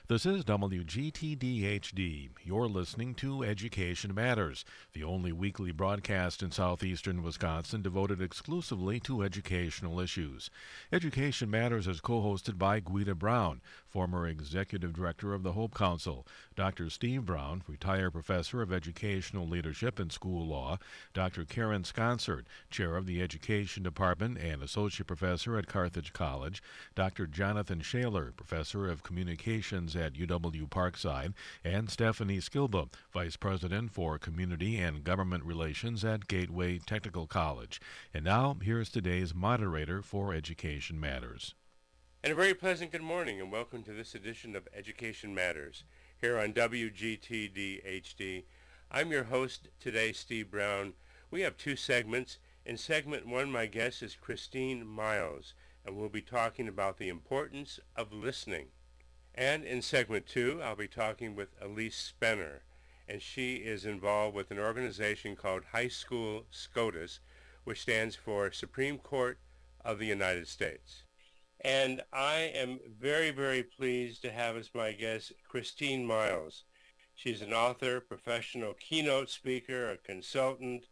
This is WGTD-HD. You're listening to Education Matters, the only weekly broadcast in southeastern Wisconsin devoted exclusively to educational issues. Education Matters is co-hosted by Guida Brown, former Executive Director of the Hope Council, Dr. Steve Brown, retired Professor of Educational Leadership and School Law, Dr. Karen Sconsard, Chair of the Education Department and Associate Professor at Carthage College, Dr. Jonathan Shaler, Professor of Communications at UW Parkside, and Stephanie Skilba, Vice President for Community and Government Relations at Gateway Technical College. And now, here's today's moderator for Education Matters. And a very pleasant good morning, and welcome to this edition of Education Matters here on WGTD-HD. I'm your host today, Steve Brown. We have two segments. In segment one, my guest is Christine Miles, and we'll be talking about the importance of listening. And in segment two, I'll be talking with Elise Spenner, and she is involved with an organization called High School SCOTUS, which stands for Supreme Court of the United States. And I am very, very pleased to have as my guest Christine Miles. She's an author, professional keynote speaker, a consultant,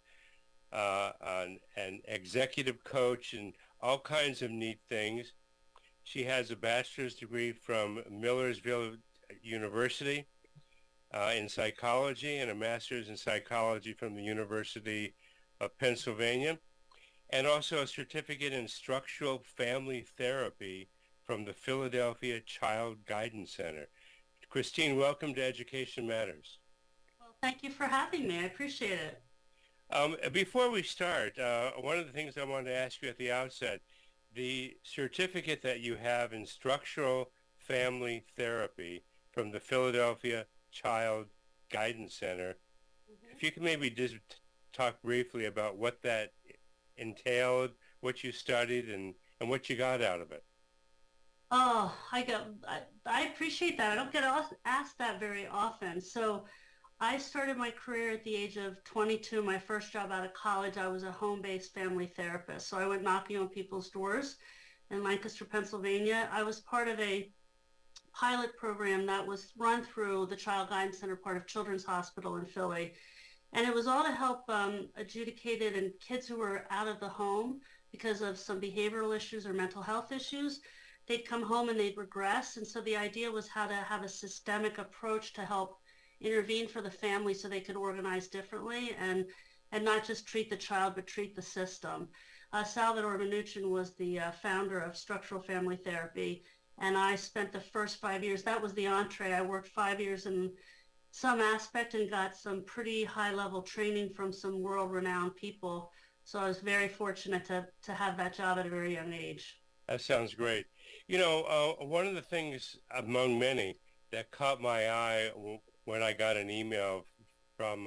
an executive coach, and all kinds of neat things. She has a bachelor's degree from Millersville University in psychology and a master's in psychology from the University of Pennsylvania, and also a certificate in structural family therapy from the Philadelphia Child Guidance Center. Christine, welcome to Education Matters. Well, thank you for having me. I appreciate it. Before we start, one of the things I wanted to ask you at the outset, the certificate that you have in structural family therapy from the Philadelphia Child Guidance Center, if you could maybe just talk briefly about what that entailed, what you studied, and what you got out of it. Oh, I appreciate that. I don't get asked that very often. So I started my career at the age of 22. My first job out of college, I was a home-based family therapist. So I went knocking on people's doors in Lancaster, Pennsylvania. I was part of a pilot program that was run through the Child Guidance Center, part of Children's Hospital in Philly. And it was all to help adjudicated and kids who were out of the home because of some behavioral issues or mental health issues. They'd come home and they'd regress. And so the idea was how to have a systemic approach to help intervene for the family so they could organize differently and not just treat the child, but treat the system. Salvador Minuchin was the founder of Structural Family Therapy, and I spent the first 5 years, that was the entree. I worked 5 years in some aspect and got some pretty high-level training from some world-renowned people. So I was very fortunate to have that job at a very young age. That sounds great. You know, one of the things among many that caught my eye when I got an email from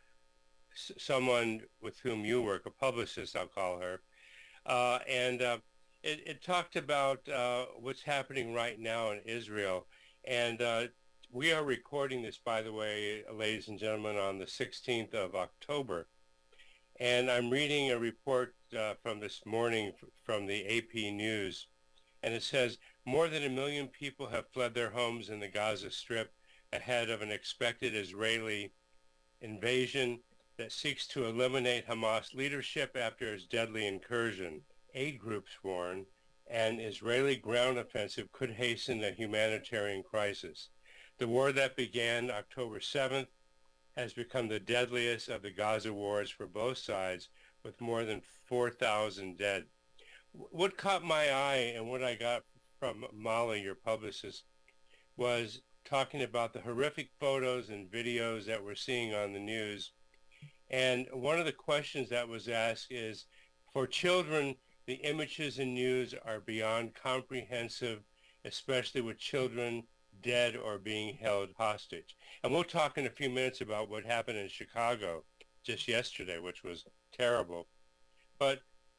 someone with whom you work, a publicist, I'll call her, and it talked about what's happening right now in Israel. And we are recording this, by the way, ladies and gentlemen, on the 16th of October. And I'm reading a report from this morning from the AP News. And it says, more than 1 million people have fled their homes in the Gaza Strip ahead of an expected Israeli invasion that seeks to eliminate Hamas leadership after its deadly incursion. Aid groups warn an Israeli ground offensive could hasten the humanitarian crisis. The war that began October 7th has become the deadliest of the Gaza wars for both sides, with more than 4,000 dead. What caught my eye and what I got from Molly, your publicist, was talking about the horrific photos and videos that we're seeing on the news. And one of the questions that was asked is, for children, the images and news are beyond comprehensive, especially with children dead or being held hostage. And we'll talk in a few minutes about what happened in Chicago just yesterday, which was terrible. But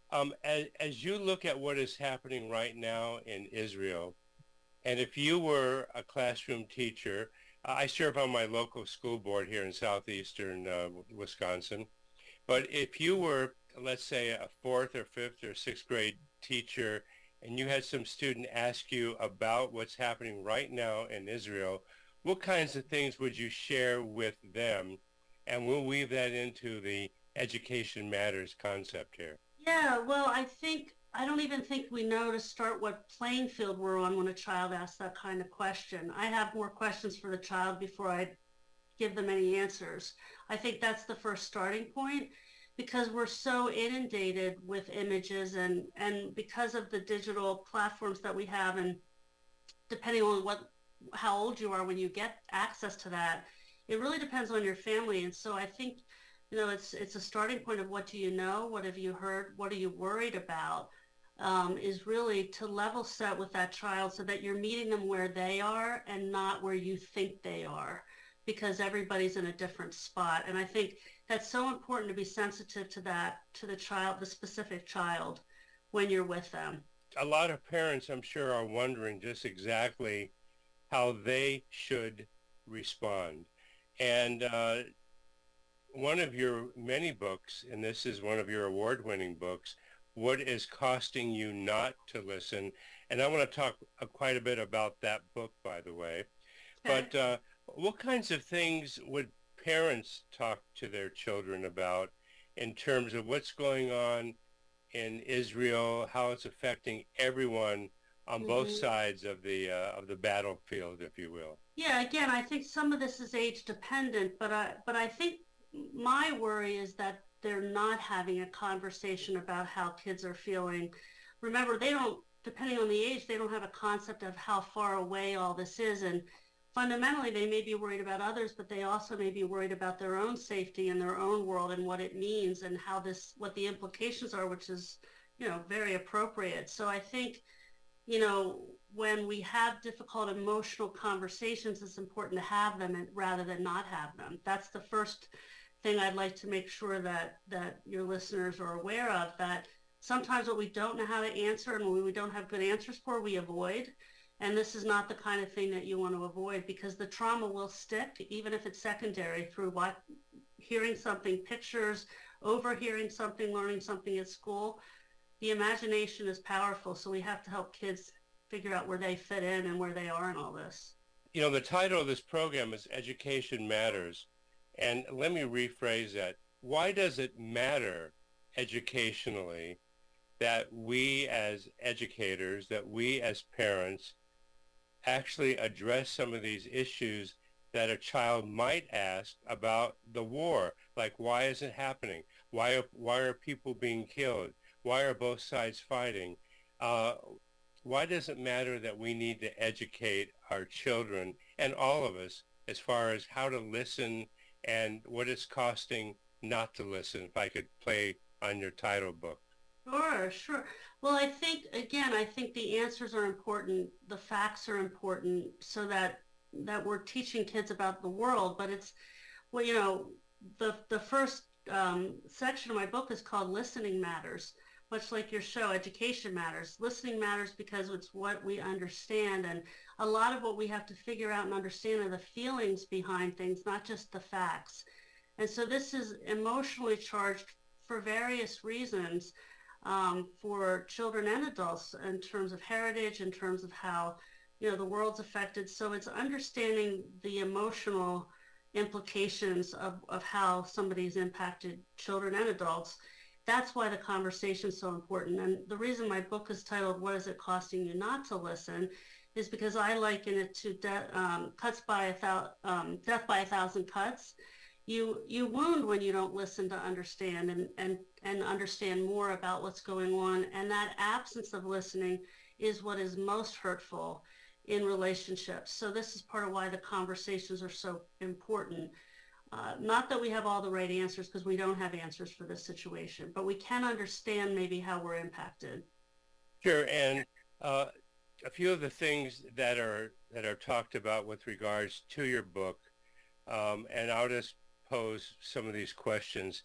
as you look at what is happening right now in Israel, and if you were a classroom teacher, I serve on my local school board here in southeastern Wisconsin, but if you were, let's say, a 4th or 5th or 6th grade teacher and you had some student ask you about what's happening right now in Israel, what kinds of things would you share with them? And we'll weave that into the Education Matters concept here. Yeah, well, I don't even think we know to start what playing field we're on when a child asks that kind of question. I have more questions for the child before I give them any answers. I think that's the first starting point because we're so inundated with images and because of the digital platforms that we have, and depending on how old you are when you get access to that, it really depends on your family. And so I think, it's a starting point of what do you know, what have you heard, what are you worried about, is really to level set with that child so that you're meeting them where they are and not where you think they are, because everybody's in a different spot. And I think that's so important to be sensitive to that, to the child, the specific child, when you're with them. A lot of parents, I'm sure, are wondering just exactly how they should respond. And one of your many books, and this is one of your award-winning books, What is Costing You Not to Listen? And I want to talk quite a bit about that book, by the way. Okay. But what kinds of things would parents talk to their children about in terms of what's going on in Israel, how it's affecting everyone on both sides of the battlefield, if you will? Yeah, again, I think some of this is age dependent, but I think my worry is that they're not having a conversation about how kids are feeling. Remember, depending on the age, they don't have a concept of how far away all this is. And fundamentally, they may be worried about others, but they also may be worried about their own safety and their own world and what it means and what the implications are, which is, very appropriate. So I think, when we have difficult emotional conversations, it's important to have them rather than not have them. That's the first thing I'd like to make sure that your listeners are aware of, that sometimes what we don't know how to answer and when we don't have good answers for, we avoid. And this is not the kind of thing that you want to avoid, because the trauma will stick, even if it's secondary, through hearing something, pictures, overhearing something, learning something at school. The imagination is powerful, so we have to help kids figure out where they fit in and where they are in all this. The title of this program is Education Matters. And let me rephrase that. Why does it matter educationally that we as educators, that we as parents actually address some of these issues that a child might ask about the war? Like, why is it happening? Why are people being killed? Why are both sides fighting? Why does it matter that we need to educate our children and all of us as far as how to listen and what it's costing not to listen, if I could play on your title book? Sure. Well, I think the answers are important. The facts are important so that we're teaching kids about the world. But it's, the first section of my book is called Listening Matters, much like your show, Education Matters. Listening matters because it's what we understand. And a lot of what we have to figure out and understand are the feelings behind things, not just the facts. And so this is emotionally charged for various reasons, for children and adults, in terms of heritage, in terms of how, the world's affected. So it's understanding the emotional implications of how somebody's impacted children and adults. That's why the conversation is so important. And the reason my book is titled, What is it costing you not to listen, is because I liken it to death by a thousand cuts. You wound when you don't listen to understand and understand more about what's going on. And that absence of listening is what is most hurtful in relationships. So this is part of why the conversations are so important. Not that we have all the right answers, because we don't have answers for this situation, but we can understand maybe how we're impacted. Sure, and a few of the things that are talked about with regards to your book, and I'll just pose some of these questions.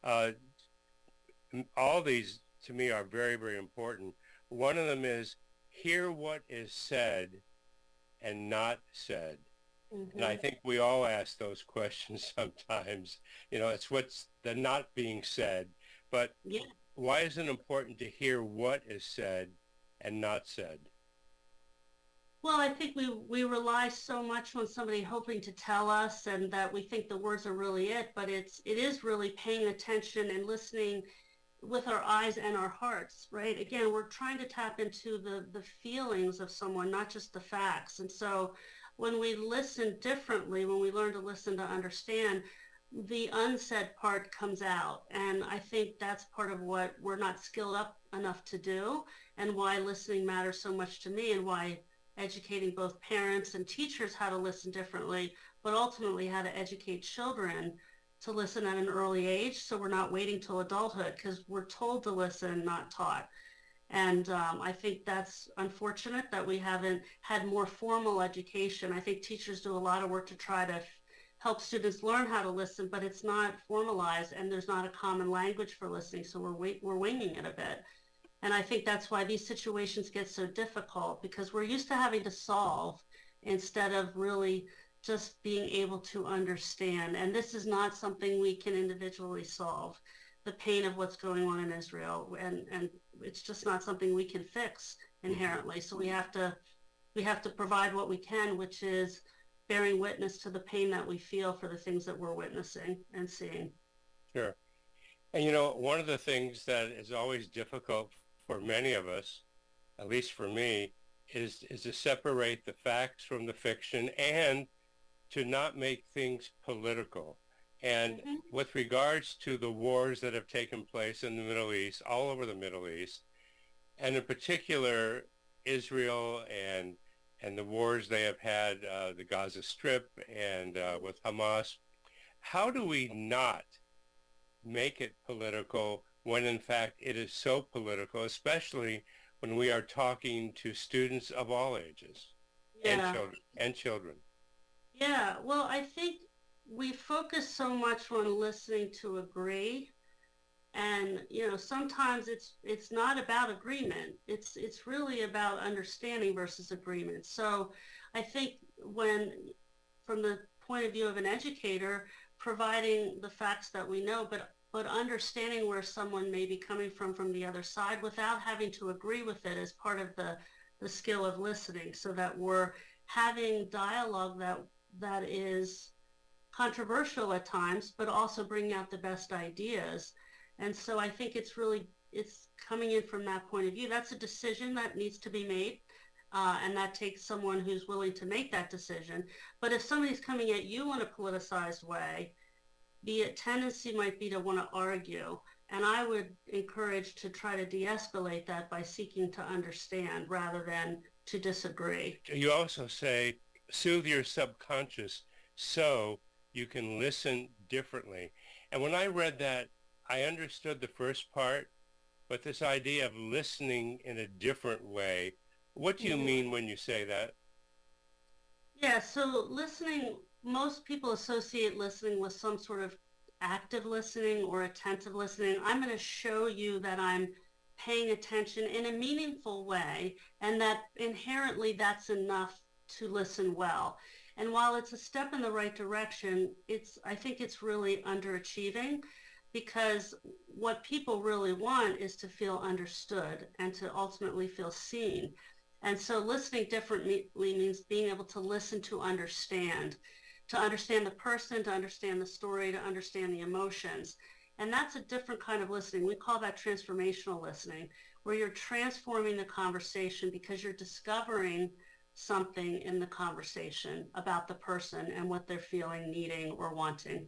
All these, to me, are very, very important. One of them is, hear what is said and not said. And I think we all ask those questions sometimes. It's what's the not being said. But why is it important to hear what is said and not said? Well, I think we rely so much on somebody hoping to tell us, and that we think the words are really it, but it is really paying attention and listening with our eyes and our hearts, right? Again, we're trying to tap into the feelings of someone, not just the facts. And so when we listen differently, when we learn to listen to understand, the unsaid part comes out. And I think that's part of what we're not skilled up enough to do, and why listening matters so much to me, and why educating both parents and teachers how to listen differently, but ultimately how to educate children to listen at an early age, so we're not waiting till adulthood, because we're told to listen, not taught. And I think that's unfortunate that we haven't had more formal education. I think teachers do a lot of work to try to help students learn how to listen, but it's not formalized, and there's not a common language for listening, so we're winging it a bit. And I think that's why these situations get so difficult, because we're used to having to solve instead of really just being able to understand. And this is not something we can individually solve, the pain of what's going on in Israel. And it's just not something we can fix inherently. So we have to provide what we can, which is bearing witness to the pain that we feel for the things that we're witnessing and seeing. Sure. And one of the things that is always difficult for many of us, at least for me, is to separate the facts from the fiction, and to not make things political. And with regards to the wars that have taken place in the Middle East, all over the Middle East, and in particular Israel and the wars they have had, the Gaza Strip and with Hamas, how do we not make it political when in fact it is so political, especially when we are talking to students of all ages and children? Yeah, well, I think we focus so much on listening to agree, and sometimes it's not about agreement. It's really about understanding versus agreement. So I think when, from the point of view of an educator, providing the facts that we know, but understanding where someone may be coming from the other side, without having to agree with it, as part of the skill of listening, so that we're having dialogue that is controversial at times, but also bringing out the best ideas. And so I think it's coming in from that point of view. That's a decision that needs to be made, and that takes someone who's willing to make that decision. But if somebody's coming at you in a politicized way, the tendency might be to want to argue. And I would encourage to try to de-escalate that by seeking to understand rather than to disagree. You also say, soothe your subconscious so you can listen differently. And when I read that, I understood the first part, but this idea of listening in a different way, what do you mean when you say that? Yeah, so listening, most people associate listening with some sort of active listening or attentive listening. I'm going to show you that I'm paying attention in a meaningful way, and that inherently that's enough to listen well. And while it's a step in the right direction, I think it's really underachieving, because what people really want is to feel understood and to ultimately feel seen. And so listening differently means being able to listen to understand the person, to understand the story, to understand the emotions. And that's a different kind of listening. We call that transformational listening, where you're transforming the conversation because you're discovering something in the conversation about the person and what they're feeling, needing, or wanting.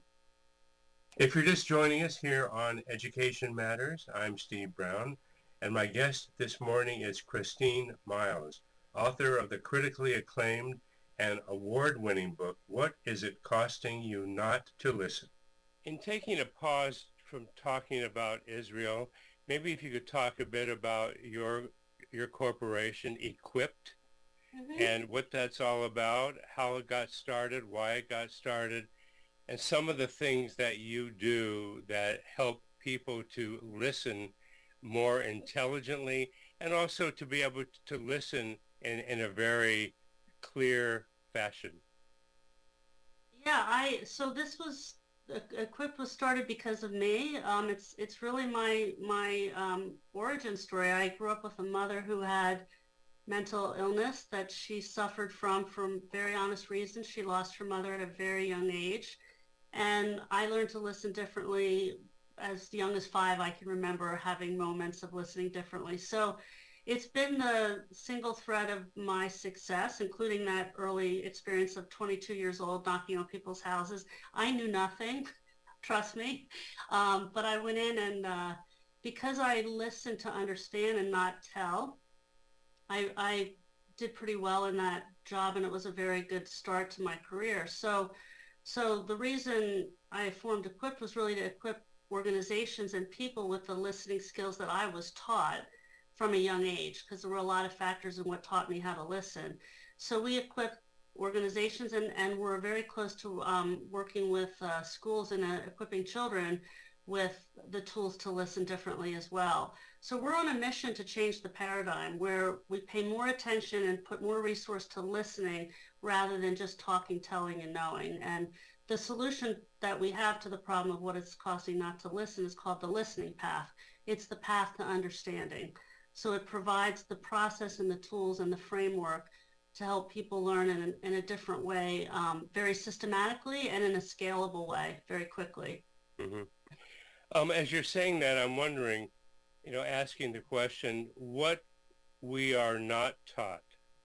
If you're just joining us here on Education Matters, I'm Steve Brown, and my guest this morning is Christine Miles, author of the critically acclaimed and award-winning book, What Is It Costing You Not to Listen? In taking a pause from talking about Israel, maybe if you could talk a bit about your corporation, Equipped, and what that's all about, how it got started, why it got started, and some of the things that you do that help people to listen more intelligently, and also to be able to listen in a very clear fashion. Yeah, so this was Equip was started because of me. It's really my origin story. I grew up with a mother who had mental illness that she suffered from very honest reasons. She lost her mother at a very young age. And I learned to listen differently as young as 5. I can remember having moments of listening differently. So it's been the single thread of my success, including that early experience of 22 years old knocking on people's houses. I knew nothing, trust me. But I went in and because I listened to understand and not tell, I did pretty well in that job, and it was a very good start to my career. So the reason I formed Equip was really to equip organizations and people with the listening skills that I was taught from a young age, because there were a lot of factors in what taught me how to listen. So we equip organizations, and we're very close to working with schools and equipping children with the tools to listen differently as well. So we're on a mission to change the paradigm where we pay more attention and put more resource to listening rather than just talking, telling, and knowing. And the solution that we have to the problem of what it's costing not to listen is called the listening path. It's the path to understanding. So it provides the process and the tools and the framework to help people learn in a different way, very systematically and in a scalable way, very quickly. Mm-hmm. As you're saying that, I'm wondering, asking the question, what we are not taught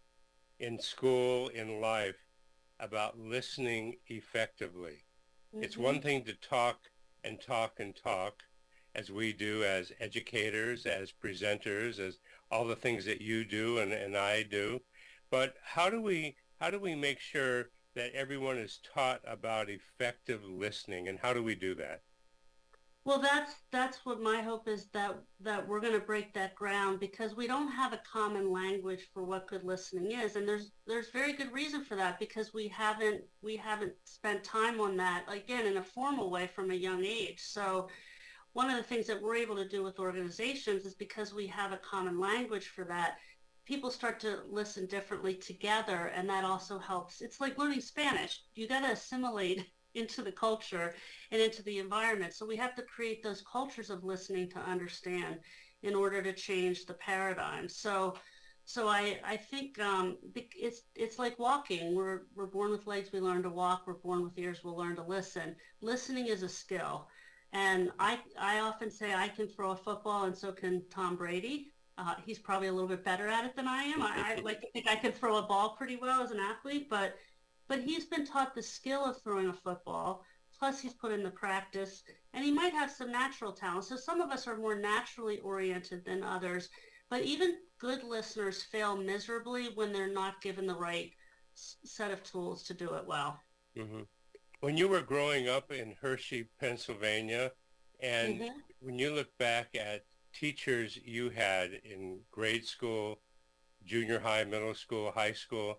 in school, in life, about listening effectively. Mm-hmm. It's one thing to talk and talk and talk, as we do as educators, as presenters, as all the things that you do and I do. But how do we make sure that everyone is taught about effective listening, and how do we do that? Well, that's what my hope is, that we're going to break that ground, because we don't have a common language for what good listening is, and there's very good reason for that, because we haven't spent time on that, again, in a formal way from a young age. So one of the things that we're able to do with organizations is, because we have a common language for that, people start to listen differently together, and that also helps. It's like learning Spanish. You got to assimilate into the culture and into the environment. So we have to create those cultures of listening to understand in order to change the paradigm. So I think it's like walking. We're born with legs, we learn to walk. We're born with ears, we'll learn to listen. Listening is a skill. And I often say I can throw a football, and so can Tom Brady. He's probably a little bit better at it than I am. I like to think I can throw a ball pretty well as an athlete, but he's been taught the skill of throwing a football, plus he's put in the practice, and he might have some natural talent. So some of us are more naturally oriented than others, but even good listeners fail miserably when they're not given the right set of tools to do it well. Mm-hmm. When you were growing up in Hershey, Pennsylvania, and mm-hmm. when you look back at teachers you had in grade school, junior high, middle school, high school,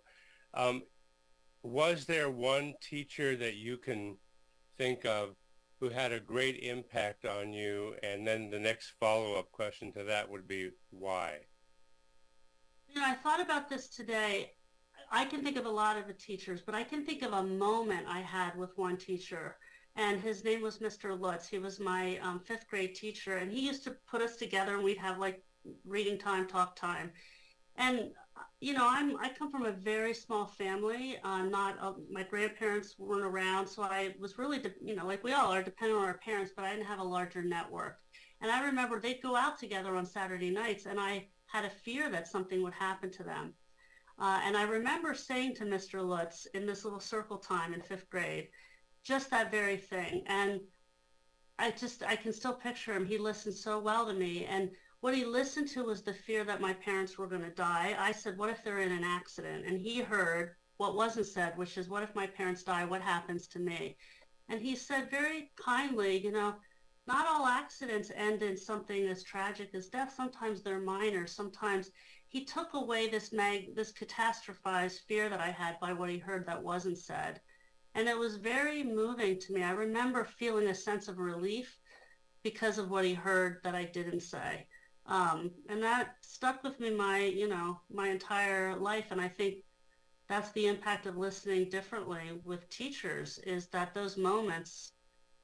was there one teacher that you can think of who had a great impact on you? And then the next follow-up question to that would be, why? I thought about this today. I can think of a lot of the teachers, but I can think of a moment I had with one teacher, and his name was Mr. Lutz. He was my 5th grade teacher, and he used to put us together, and we'd have like reading time, talk time. And I come from a very small family. My grandparents weren't around, so I was really, like we all are, dependent on our parents, but I didn't have a larger network. And I remember they'd go out together on Saturday nights, and I had a fear that something would happen to them. And I remember saying to Mr. Lutz in this little circle time in 5th grade, just that very thing. And I can still picture him. He listened so well to me. And what he listened to was the fear that my parents were going to die. I said, what if they're in an accident? And he heard what wasn't said, which is, what if my parents die? What happens to me? And he said very kindly, not all accidents end in something as tragic as death. Sometimes they're minor. Sometimes he took away this catastrophized fear that I had by what he heard that wasn't said. And it was very moving to me. I remember feeling a sense of relief because of what he heard that I didn't say. And that stuck with me my entire life. And I think that's the impact of listening differently with teachers, is that those moments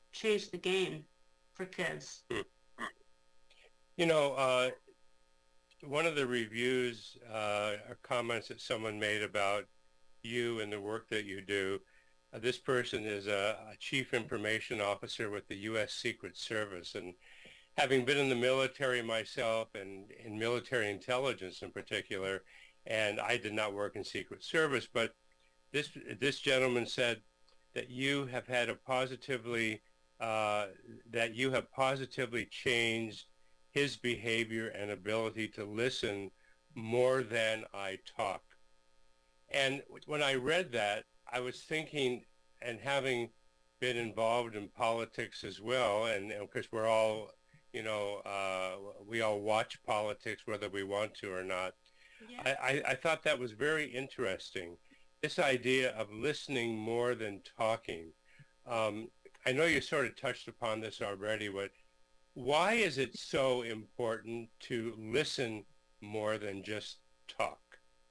changed the game for kids. You know, one of the reviews or comments that someone made about you and the work that you do, this person is a chief information officer with the U.S. Secret Service. And having been in the military myself and in military intelligence in particular, and I did not work in Secret Service, but this gentleman said that you have had a positively, that you have positively changed his behavior and ability to listen more than I talk. And when I read that, I was thinking, and having been involved in politics as well, and of course we're all, you know, we all watch politics whether we want to or not. Yeah. I thought that was very interesting, this idea of listening more than talking. I know you sort of touched upon this already, but why is it so important to listen more than just talk?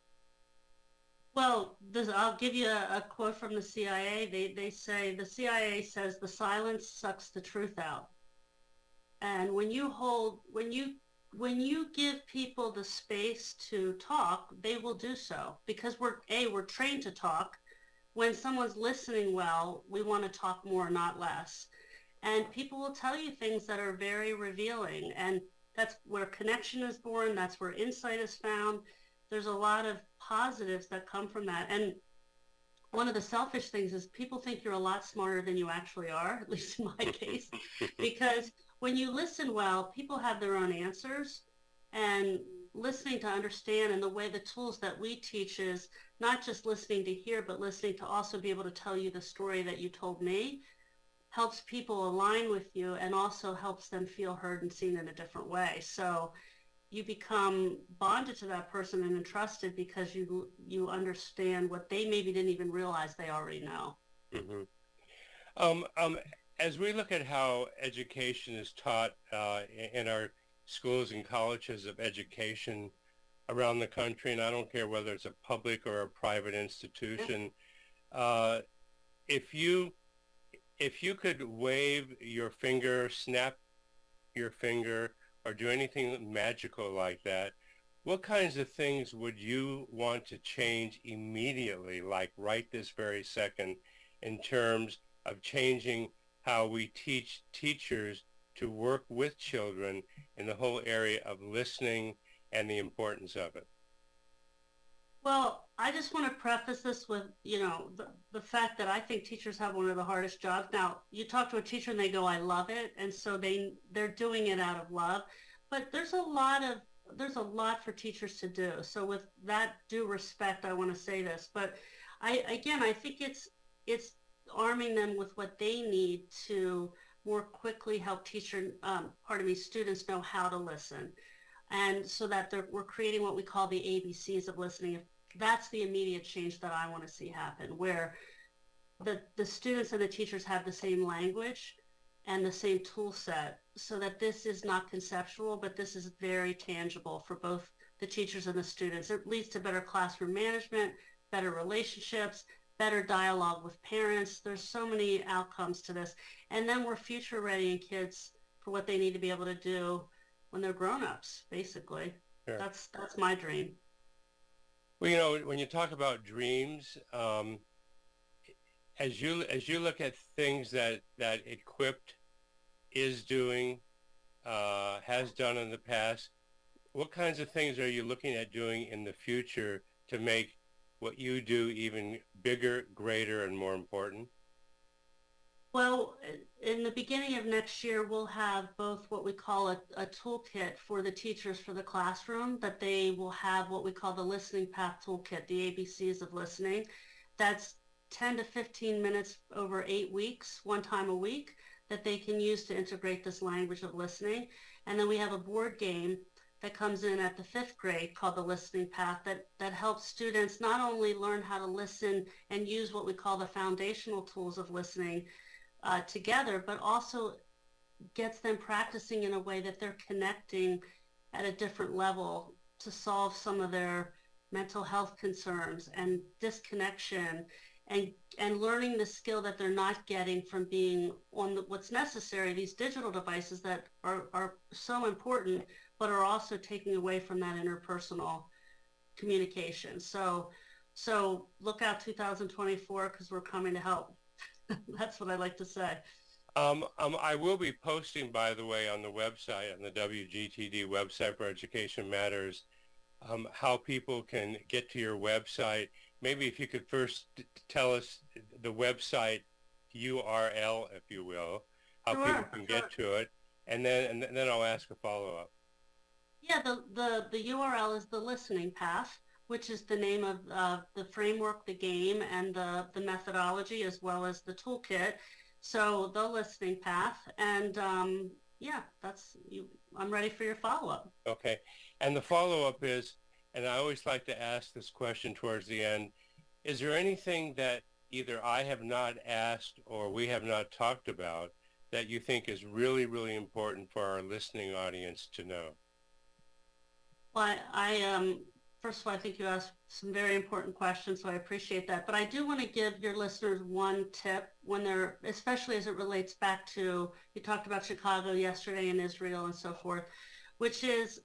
Well, I'll give you a quote from the CIA. They say, the CIA says the silence sucks the truth out. And when you give people the space to talk, they will do so, because we're trained to talk. When someone's listening well, we want to talk more, not less. And people will tell you things that are very revealing, and that's where connection is born. That's where insight is found. There's a lot of positives that come from that. And one of the selfish things is people think you're a lot smarter than you actually are, at least in my case, because when you listen well, people have their own answers, and listening to understand, and the way the tools that we teach is not just listening to hear, but listening to also be able to tell you the story that you told me, helps people align with you and also helps them feel heard and seen in a different way. So you become bonded to that person and entrusted because you understand what they maybe didn't even realize they already know. Mm-hmm. As we look at how education is taught in our schools and colleges of education around the country, and I don't care whether it's a public or a private institution, if you could wave your finger, snap your finger, or do anything magical like that, what kinds of things would you want to change immediately, like right this very second, in terms of changing how we teach teachers to work with children in the whole area of listening and the importance of it? Well, I just want to preface this with, the fact that I think teachers have one of the hardest jobs. Now, you talk to a teacher and they go, I love it. And so they're doing it out of love. But there's a lot for teachers to do. So with that due respect, I want to say this. But I think it's arming them with what they need to more quickly help students know how to listen. And so that we're creating what we call the ABCs of listening. That's the immediate change that I want to see happen, where the students and the teachers have the same language and the same tool set, so that this is not conceptual, but this is very tangible for both the teachers and the students. It leads to better classroom management, better relationships, better dialogue with parents. There's so many outcomes to this. And then we're future readying kids for what they need to be able to do when they're grown-ups, basically. Sure. That's my dream. Well, when you talk about dreams, as you look at things that Equipped is doing, has done in the past, what kinds of things are you looking at doing in the future to make what you do even bigger, greater, and more important? Well, in the beginning of next year, we'll have both what we call a toolkit for the teachers for the classroom, that they will have what we call the Listening Path Toolkit, the ABCs of listening. That's 10 to 15 minutes over 8 weeks, one time a week, that they can use to integrate this language of listening. And then we have a board game that comes in at the 5th grade called the Listening Path that helps students not only learn how to listen and use what we call the foundational tools of listening together, but also gets them practicing in a way that they're connecting at a different level to solve some of their mental health concerns and disconnection and learning the skill that they're not getting from being on what's necessary, these digital devices that are so important, but are also taking away from that interpersonal communication. So look out 2024, because we're coming to help. That's what I like to say. I will be posting, by the way, on the website, on the WGTD website for Education Matters, how people can get to your website. Maybe if you could first tell us the website URL, if you will, how people can get to it, and then I'll ask a follow-up. Yeah, the URL is The Listening Path, which is the name of the framework, the game, and the methodology, as well as the toolkit. So The Listening Path, and yeah, I'm ready for your follow-up. Okay, and the follow-up is, and I always like to ask this question towards the end, is there anything that either I have not asked or we have not talked about that you think is really, really important for our listening audience to know? Well, first of all, I think you asked some very important questions, so I appreciate that. But I do want to give your listeners one tip when they're, especially as it relates back to, you talked about Chicago yesterday and Israel and so forth, which is,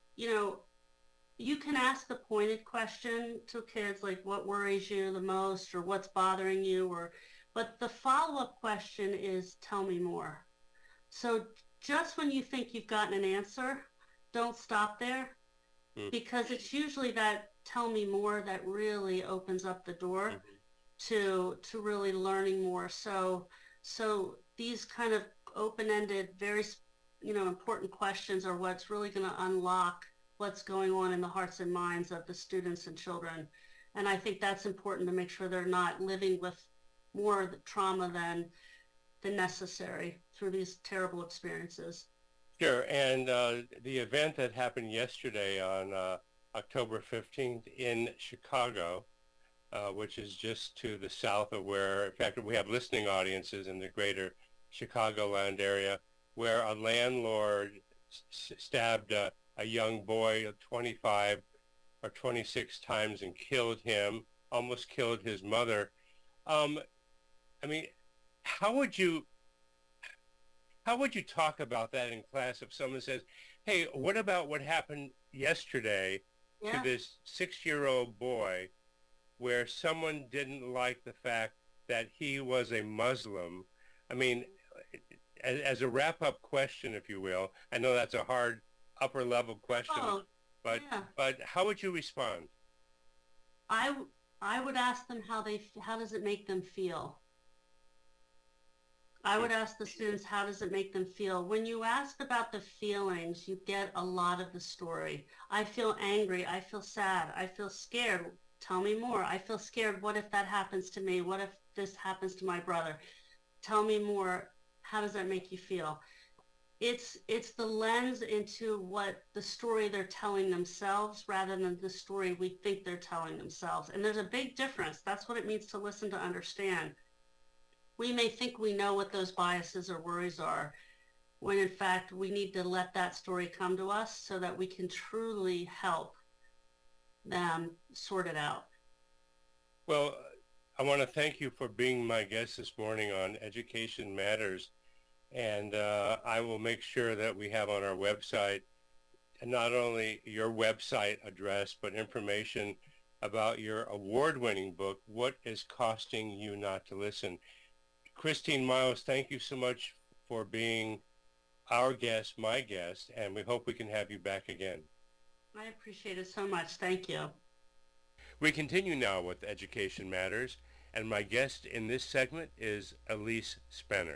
you can ask the pointed question to kids, like what worries you the most or what's bothering you, but the follow-up question is, tell me more. So just when you think you've gotten an answer, don't stop there, because it's usually that tell me more that really opens up the door to really learning more. So these kind of open-ended, very important questions are what's really going to unlock what's going on in the hearts and minds of the students and children. And I think that's important to make sure they're not living with more trauma than necessary through these terrible experiences. Sure, and the event that happened yesterday on October 15th in Chicago, which is just to the south of where, in fact, we have listening audiences in the greater Chicagoland area, where a landlord stabbed a young boy 25 or 26 times and killed him, almost killed his mother. I mean, how would you talk about that in class if someone says, hey, what about what happened yesterday to this 6-year-old boy where someone didn't like the fact that he was a Muslim? I mean, as a wrap-up question, if you will, I know that's a hard upper-level question, but how would you respond? I would ask them how does it make them feel? I would ask the students, how does it make them feel? When you ask about the feelings, you get a lot of the story. I feel angry. I feel sad. I feel scared. Tell me more. I feel scared. What if that happens to me? What if this happens to my brother? Tell me more. How does that make you feel? It's the lens into what the story they're telling themselves rather than the story we think they're telling themselves. And there's a big difference. That's what it means to listen to understand. We may think we know what those biases or worries are, when in fact we need to let that story come to us so that we can truly help them sort it out. Well, I want to thank you for being my guest this morning on Education Matters. And I will make sure that we have on our website not only your website address, but information about your award-winning book, What is Costing You Not to Listen? Christine Miles, thank you so much for being our guest, my guest, and we hope we can have you back again. I appreciate it so much. Thank you. We continue now with Education Matters, and my guest in this segment is Elise Spenner.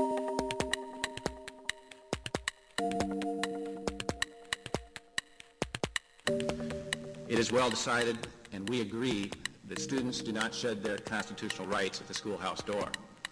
It is well decided, and we agree, that students do not shed their constitutional rights at the schoolhouse door.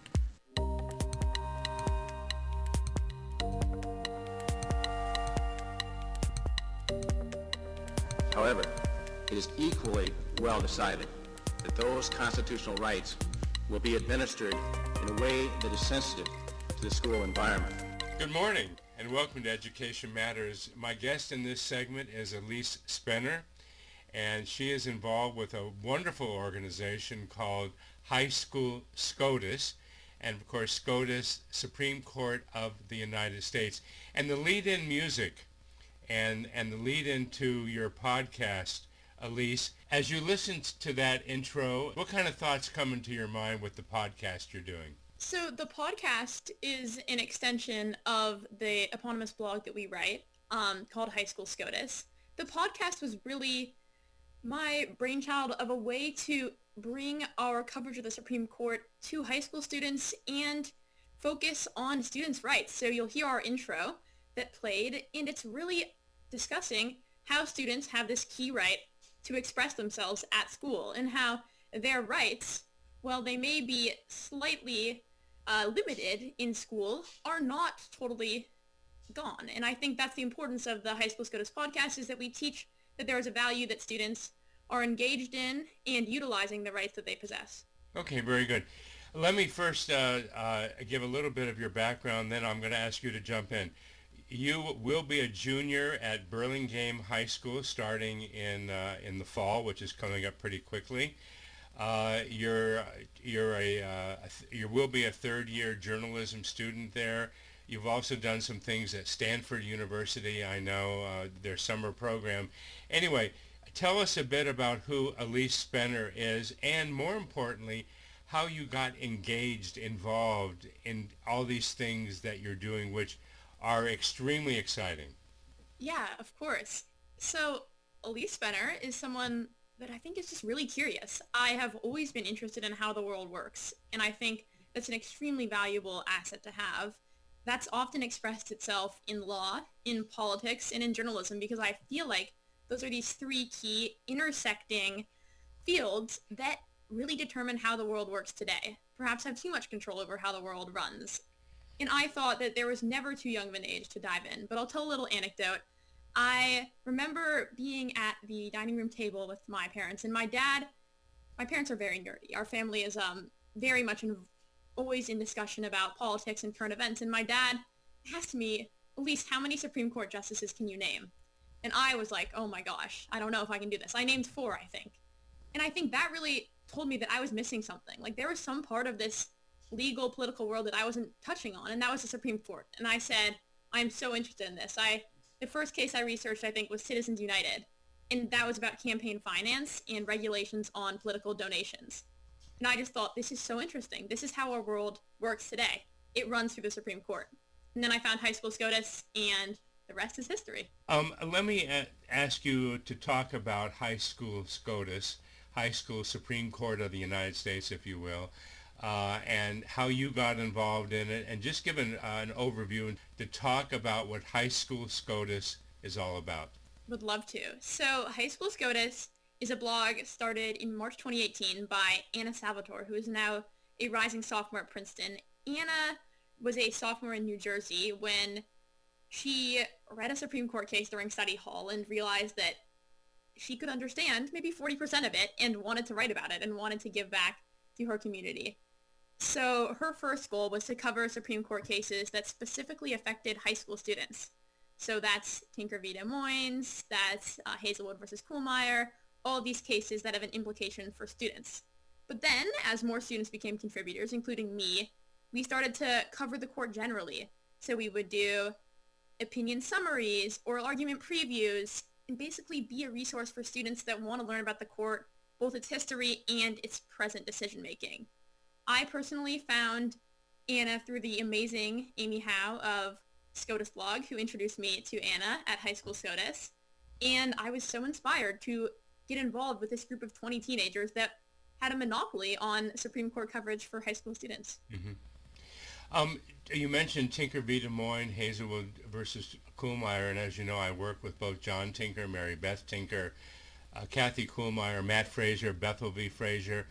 However, it is equally well decided that those constitutional rights will be administered in a way that is sensitive to the school environment. Good morning, and welcome to Education Matters. My guest in this segment is Elise Spenner, and she is involved with a wonderful organization called High School SCOTUS, and of course SCOTUS, Supreme Court of the United States. And the lead-in music and the lead-in to your podcast, Elise, as you listen to that intro, what kind of thoughts come into your mind with the podcast you're doing? So the podcast is an extension of the eponymous blog that we write called High School SCOTUS. The podcast was really my brainchild of a way to bring our coverage of the Supreme Court to high school students and focus on students' rights. So you'll hear our intro that played, and it's really discussing how students have this key right to express themselves at school and how their rights, while they may be slightly limited in school, are not totally gone. And I think that's the importance of the High School SCOTUS podcast, is that we teach that there is a value that students are engaged in and utilizing the rights that they possess. Okay, very good. Let me first give a little bit of your background, then I'm going to ask you to jump in. You will be a junior at Burlingame High School starting in the fall, which is coming up pretty quickly. You will be a third-year journalism student there. You've also done some things at Stanford University. I know their summer program. Anyway, tell us a bit about who Elise Spener is, and more importantly, how you got engaged, involved in all these things that you're doing, which are extremely exciting. Yeah, of course. So Elise Spener is someone that I think is just really curious. I have always been interested in how the world works, and I think that's an extremely valuable asset to have. That's often expressed itself in law, in politics, and in journalism, because I feel like those are these three key intersecting fields that really determine how the world works today, perhaps have too much control over how the world runs. And I thought that there was never too young of an age to dive in, but I'll tell a little anecdote. I remember being at the dining room table with my parents, and my parents are very nerdy. Our family is very much always in discussion about politics and current events, and my dad asked me, Elise, how many Supreme Court justices can you name? And I was like, oh my gosh, I don't know if I can do this. I named 4, I think. And I think that really told me that I was missing something. Like, there was some part of this legal political world that I wasn't touching on, and that was the Supreme Court. And I said, I'm so interested in this. The first case I researched, I think, was Citizens United, and that was about campaign finance and regulations on political donations. And I just thought, this is so interesting. This is how our world works today. It runs through the Supreme Court. And then I found High School SCOTUS, and the rest is history. Let me ask you to talk about High School SCOTUS, High School Supreme Court of the United States, if you will, and how you got involved in it, and just give an overview to talk about what High School SCOTUS is all about. Would love to. So High School SCOTUS is a blog started in March 2018 by Anna Salvatore, who is now a rising sophomore at Princeton. Anna was a sophomore in New Jersey when she read a Supreme Court case during study hall and realized that she could understand maybe 40% of it and wanted to write about it and wanted to give back to her community. So her first goal was to cover Supreme Court cases that specifically affected high school students. So that's Tinker v. Des Moines, that's Hazelwood versus Kuhlmeier, all these cases that have an implication for students. But then, as more students became contributors, including me, we started to cover the court generally. So we would do opinion summaries, oral argument previews, and basically be a resource for students that want to learn about the court, both its history and its present decision-making. I personally found Anna through the amazing Amy Howe of SCOTUS blog, who introduced me to Anna at High School SCOTUS, and I was so inspired to get involved with this group of 20 teenagers that had a monopoly on Supreme Court coverage for high school students. Mm-hmm. You mentioned Tinker v. Des Moines, Hazelwood versus Kuhlmeier, and as you know, I work with both John Tinker, Mary Beth Tinker, Kathy Kuhlmeier, Matt Fraser, Bethel v. Fraser.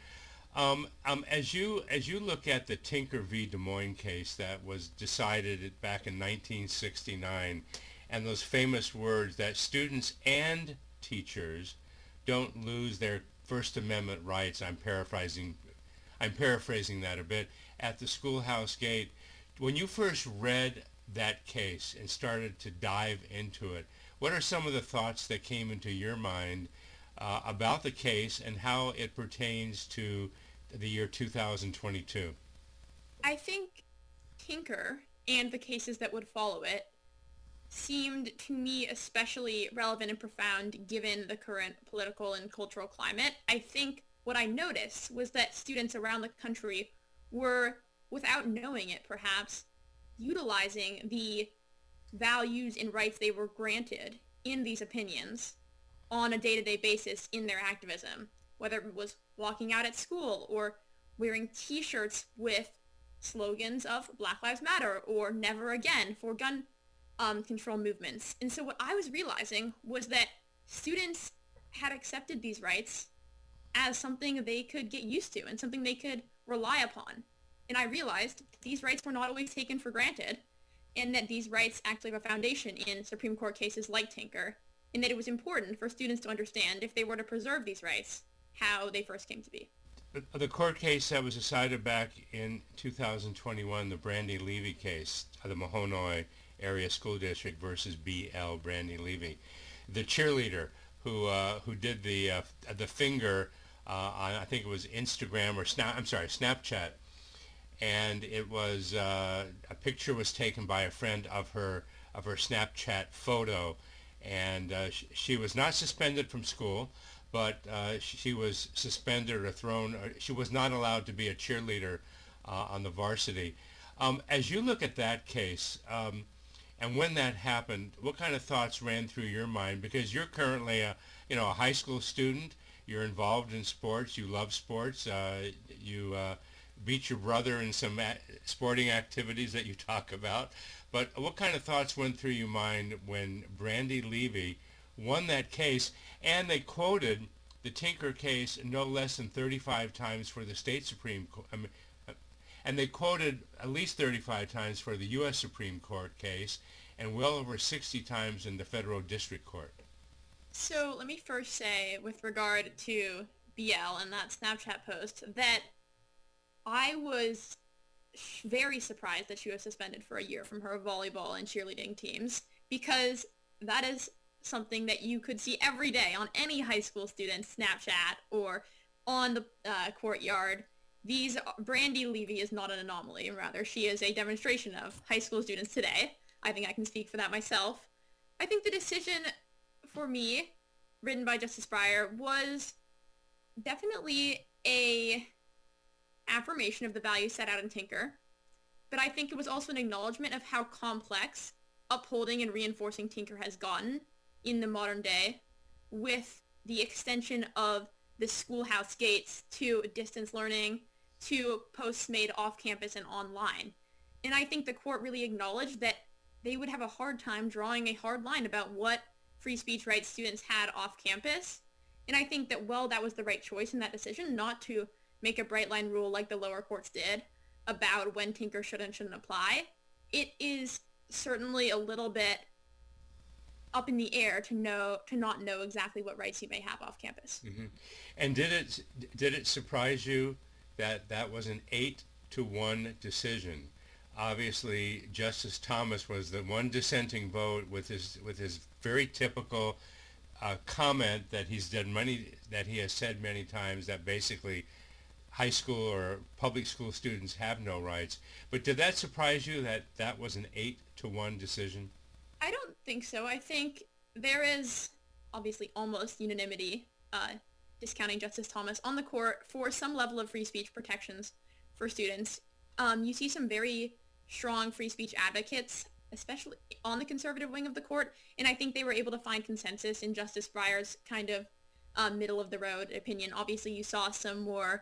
As you look at the Tinker v. Des Moines case that was decided back in 1969, and those famous words that students and teachers don't lose their First Amendment rights, I'm paraphrasing that a bit, at the schoolhouse gate. When you first read that case and started to dive into it, what are some of the thoughts that came into your mind about the case and how it pertains to the year 2022? I think Tinker and the cases that would follow it seemed to me especially relevant and profound given the current political and cultural climate. I think what I noticed was that students around the country were, without knowing it perhaps, utilizing the values and rights they were granted in these opinions on a day-to-day basis in their activism, whether it was walking out at school or wearing t-shirts with slogans of Black Lives Matter or Never Again for gun control movements. And so what I was realizing was that students had accepted these rights as something they could get used to and something they could rely upon. And I realized these rights were not always taken for granted, and that these rights actually have a foundation in Supreme Court cases like Tinker, and that it was important for students to understand, if they were to preserve these rights, how they first came to be. The court case that was decided back in 2021, the Brandy Levy case, the Mahanoy Area School District versus B.L. Brandy Levy, the cheerleader who did the finger on, I think it was Instagram or Snapchat, and it was a picture was taken by a friend of her Snapchat photo, and she was not suspended from school, but she was suspended or thrown. She was not allowed to be a cheerleader on the varsity. As you look at that case, and when that happened, what kind of thoughts ran through your mind? Because you're currently a high school student. You're involved in sports. You love sports. You beat your brother in some sporting activities that you talk about. But what kind of thoughts went through your mind when Brandy Levy won that case, and they quoted the Tinker case no less than 35 times for the state Supreme Court, and they quoted at least 35 times for the U.S. Supreme Court case, and well over 60 times in the federal district court? So let me first say, with regard to BL and that Snapchat post, that I was very surprised that she was suspended for a year from her volleyball and cheerleading teams, because that is something that you could see every day on any high school student's Snapchat or on the courtyard. Brandy Levy is not an anomaly, rather she is a demonstration of high school students today. I think I can speak for that myself. I think the decision for me, written by Justice Breyer, was definitely a affirmation of the values set out in Tinker, but I think it was also an acknowledgement of how complex upholding and reinforcing Tinker has gotten in the modern day, with the extension of the schoolhouse gates to distance learning, to posts made off campus and online. And I think the court really acknowledged that they would have a hard time drawing a hard line about what free speech rights students had off campus. And I think that, that was the right choice in that decision, not to make a bright line rule like the lower courts did about when Tinker should and shouldn't apply. It is certainly a little bit up in the air to not know exactly what rights you may have off campus. Mm-hmm. And did it surprise you that that was an 8-1 decision? Obviously, Justice Thomas was the one dissenting vote with his very typical comment that he has said many times, that basically high school or public school students have no rights. But did that surprise you that that was an 8-1 decision? I don't think so. I think there is obviously almost unanimity, discounting Justice Thomas, on the court for some level of free speech protections for students. You see some very strong free speech advocates, especially on the conservative wing of the court, and I think they were able to find consensus in Justice Breyer's kind of middle-of-the-road opinion. Obviously, you saw some more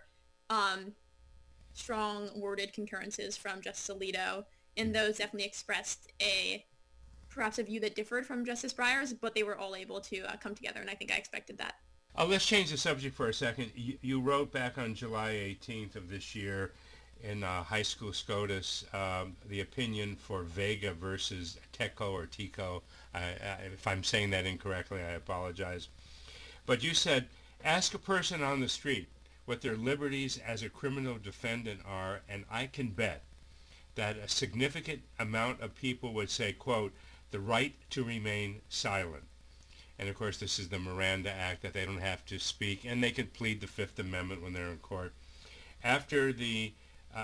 strong-worded concurrences from Justice Alito, and those definitely expressed perhaps a view that differed from Justice Breyer's, but they were all able to come together, and I think I expected that. Let's change the subject for a second. You wrote back on July 18th of this year in High School SCOTUS the opinion for Vega versus Teco or Tico. If I'm saying that incorrectly, I apologize. But you said, ask a person on the street what their liberties as a criminal defendant are, and I can bet that a significant amount of people would say, quote, the right to remain silent. And of course, this is the Miranda Act, that they don't have to speak, and they can plead the Fifth Amendment when they're in court. after the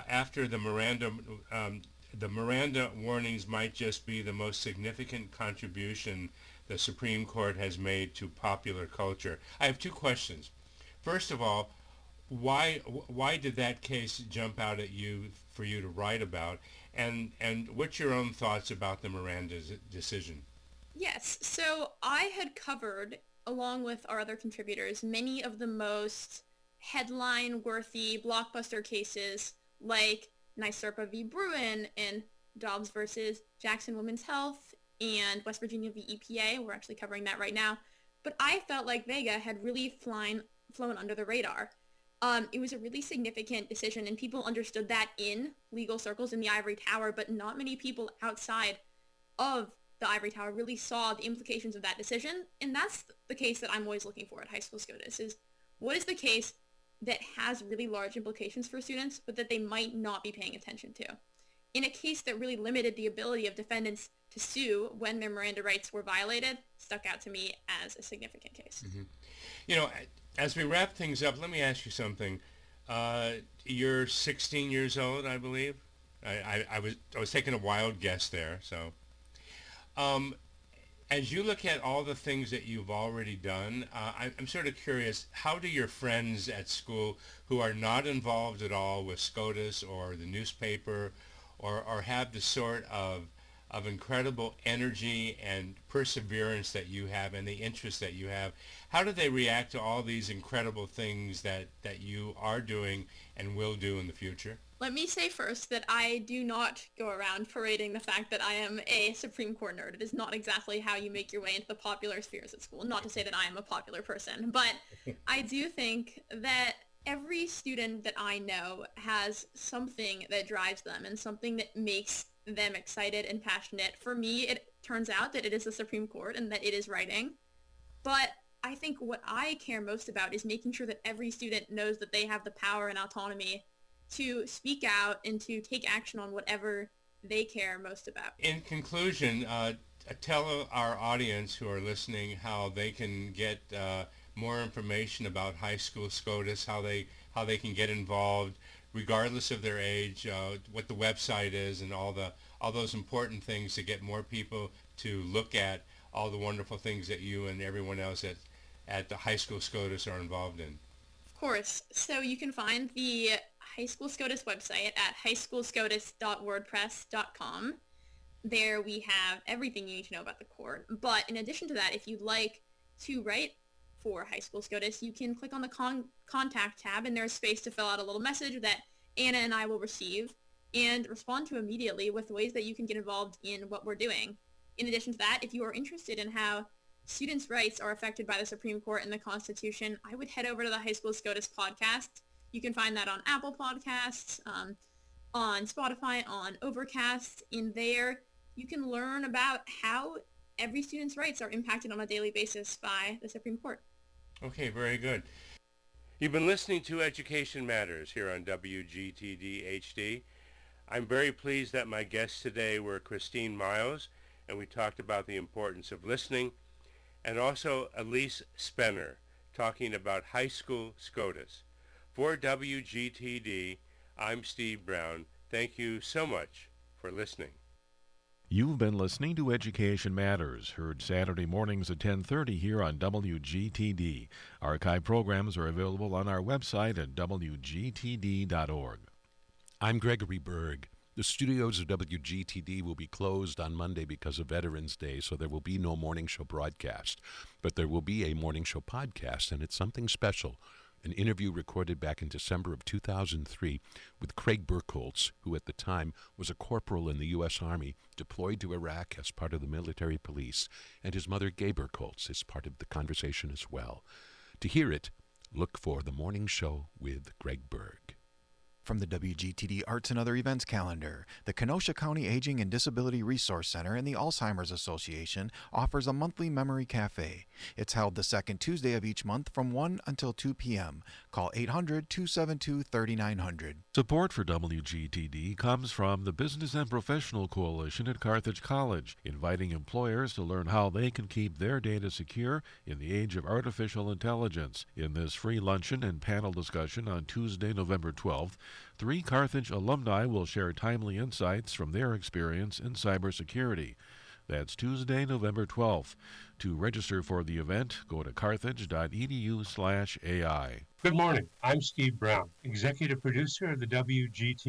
Miranda warnings might just be the most significant contribution the Supreme Court has made to popular culture. I have two questions. First of all, why did that case jump out at you for you to write about, and what's your own thoughts about the Miranda decision? Yes, so I had covered, along with our other contributors, many of the most headline-worthy blockbuster cases like NYSERPA v. Bruin and Dobbs versus Jackson Women's Health and West Virginia v. EPA. We're actually covering that right now. But I felt like Vega had really flown under the radar. It was a really significant decision, and people understood that in legal circles in the Ivory Tower, but not many people outside of the Ivory Tower really saw the implications of that decision. And that's the case that I'm always looking for at High School SCOTUS, is what is the case that has really large implications for students, but that they might not be paying attention to. In a case that really limited the ability of defendants to sue when their Miranda rights were violated, stuck out to me as a significant case. Mm-hmm. You know, as we wrap things up, let me ask you something. You're 16 years old, I believe. I was taking a wild guess there. So, as you look at all the things that you've already done, I'm sort of curious, how do your friends at school who are not involved at all with SCOTUS or the newspaper or have the sort of incredible energy and perseverance that you have and the interest that you have, how do they react to all these incredible things that you are doing and will do in the future? Let me say first that I do not go around parading the fact that I am a Supreme Court nerd. It is not exactly how you make your way into the popular spheres at school. Not to say that I am a popular person, but I do think that every student that I know has something that drives them and something that makes them excited and passionate. For me, it turns out that it is the Supreme Court and that it is writing. But I think what I care most about is making sure that every student knows that they have the power and autonomy to speak out and to take action on whatever they care most about. In conclusion, tell our audience who are listening how they can get more information about High School SCOTUS, how they can get involved, regardless of their age, what the website is, and all those important things to get more people to look at all the wonderful things that you and everyone else at the High School SCOTUS are involved in. Of course. So you can find the High School SCOTUS website at highschoolscotus.wordpress.com. There we have everything you need to know about the court. But in addition to that, if you'd like to write for High School SCOTUS, you can click on the contact tab, and there's space to fill out a little message that Anna and I will receive and respond to immediately with ways that you can get involved in what we're doing. In addition to that, if you are interested in how students' rights are affected by the Supreme Court and the Constitution, I would head over to the High School SCOTUS podcast. You can find that on Apple Podcasts, on Spotify, on Overcast. In there, you can learn about how every student's rights are impacted on a daily basis by the Supreme Court. Okay, very good. You've been listening to Education Matters here on WGTD HD. I'm very pleased that my guests today were Christine Miles, and we talked about the importance of listening, and also Elise Spener, talking about High School SCOTUS. For WGTD, I'm Steve Brown. Thank you so much for listening. You've been listening to Education Matters, heard Saturday mornings at 10:30 here on WGTD. Archive programs are available on our website at wgtd.org. I'm Gregory Berg. The studios of WGTD will be closed on Monday because of Veterans Day, so there will be no morning show broadcast. But there will be a morning show podcast, and it's something special. An interview recorded back in December of 2003 with Craig Burkholz, who at the time was a corporal in the U.S. Army deployed to Iraq as part of the military police, and his mother, Gay Burkholz, is part of the conversation as well. To hear it, look for The Morning Show with Greg Berg. From the WGTD Arts and Other Events calendar, the Kenosha County Aging and Disability Resource Center and the Alzheimer's Association offers a monthly memory cafe. It's held the second Tuesday of each month from 1 until 2 p.m. Call 800-272-3900. Support for WGTD comes from the Business and Professional Coalition at Carthage College, inviting employers to learn how they can keep their data secure in the age of artificial intelligence. In this free luncheon and panel discussion on Tuesday, November 12th, 3 Carthage alumni will share timely insights from their experience in cybersecurity. That's Tuesday, November 12th. To register for the event, go to carthage.edu/AI. Good morning. I'm Steve Brown, executive producer of the WGT